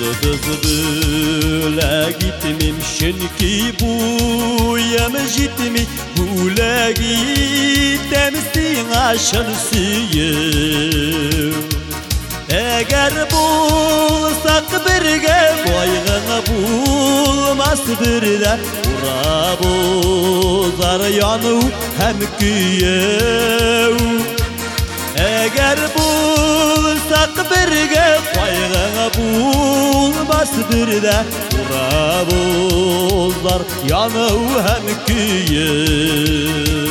Yıldız bile gitmem çünkü bu yeme gitmi bule gittemsin aşın suyum. Eğer bulsak birge boyuna bulmaz birde ura bozar yanı hem küyev. Eğer bulsak birge boyuna bulmaz birde ura bozar yanı hem küyev.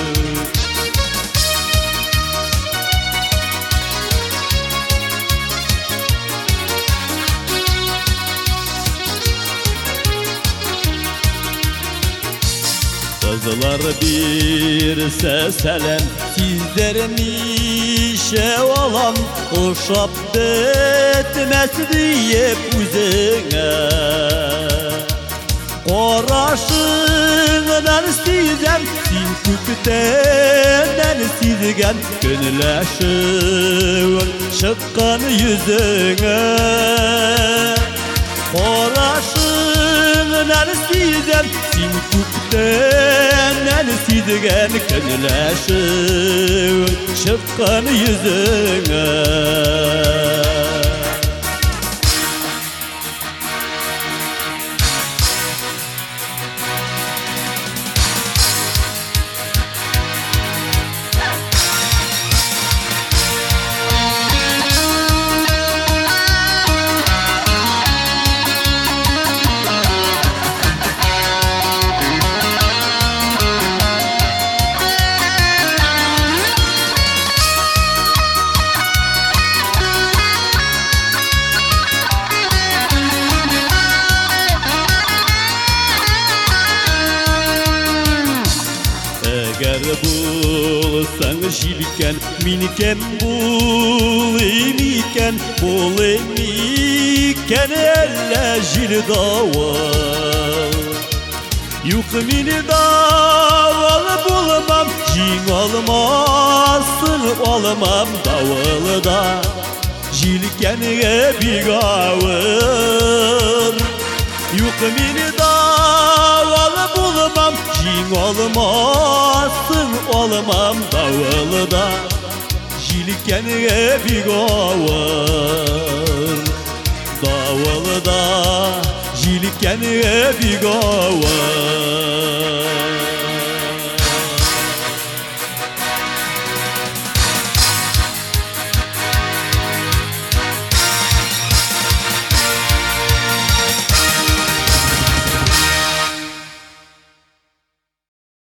Kızlar bir seselem sizlerin işe olan uşap etmez diye üzüne. Qoraşığından sizem sinfükten sizgen gönüleşiğin çıqqan yüzüne. Qoraşığından sizem sinfükten sizgen gönüleşiğin çıqqan yüzüne. Eğer bulsan jilken minken bulayım iken elle jil daval. Yok mini daval bulmam jin olmazsın olmam davalda jilken'e bir ağır. Yok mini daval bulmam jin olmazsın olmam davalda jilken'e bir ağır. Davalda jilken'e bir ağır.